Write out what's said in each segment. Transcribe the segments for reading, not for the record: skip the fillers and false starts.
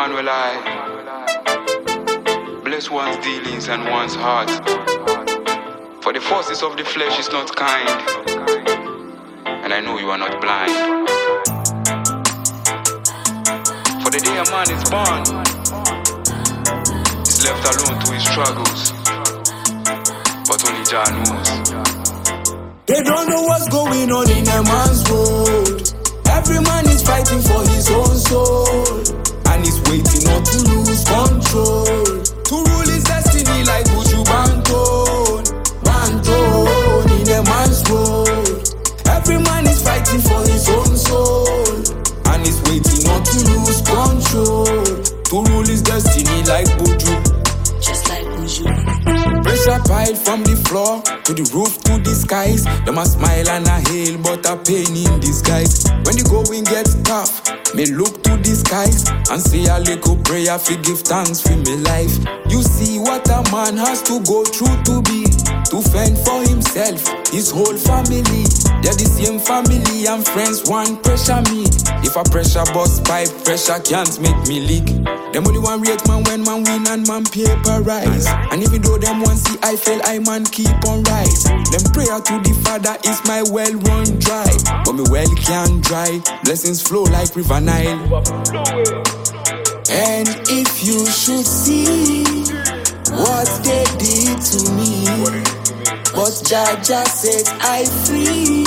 man will I bless one's dealings and one's heart. For the forces of the flesh is not kind, and I know you are not blind. For the day a man is born, he's left alone to his struggles, but only Jah knows. They don't know what's going on in a man's world. Every man is fighting for his own soul, and he's waiting not to lose control, to rule his destiny like Buju Banton. Banton in a man's world. Every man is fighting for his own soul, and he's waiting not to lose control, to rule his destiny like Buju. Just like Buju. Pressure piled from the floor to the roof to the skies. Them a smile and a hail, but a pain in disguise. When the going gets tough, me look to the skies and say a little prayer for give thanks for me life. You see what a man has to go through to be, to fend for himself, his whole family. They're the same family and friends, one pressure me. If a pressure bust pipe, pressure can't make me leak. Them only one rate man when man win and man paper rise. And even though them one see I fail, I man keep on rise. Them prayer to the Father is my well run dry, but me well can dry. Blessings flow like River Nile. And if you should see what they did to me, but Jaja said I free.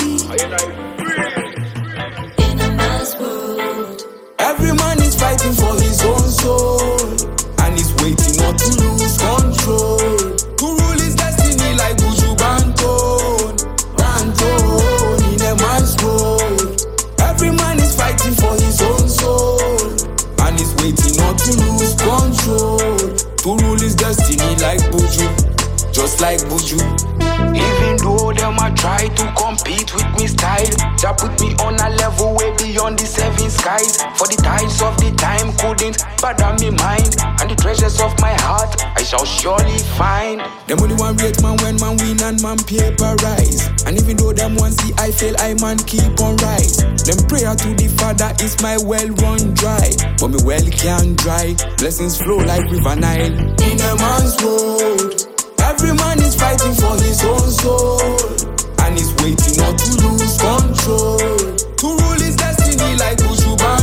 In a man's world, Every man is fighting for his own soul, and he's waiting not to lose control, to rule his destiny like Buju Banton. Banton in a man's world. Every man is fighting for his own soul, and he's waiting not to lose control, to rule his destiny like Buju, just like Buju. Even though them a try to compete with me style, Jah put me on a level way beyond the seven skies. For the tides of the time couldn't bother me mind, and the treasures of my heart I shall surely find. Them only one rate man when man win and man paper rise. And even though them one see I fail, I man keep on rise. Them prayer to the Father is my well run dry, but me well can dry. Blessings flow like River Nile. In a man's world, every man is fighting for his own soul, and he's waiting not to lose control, to rule his destiny like Buju Banton.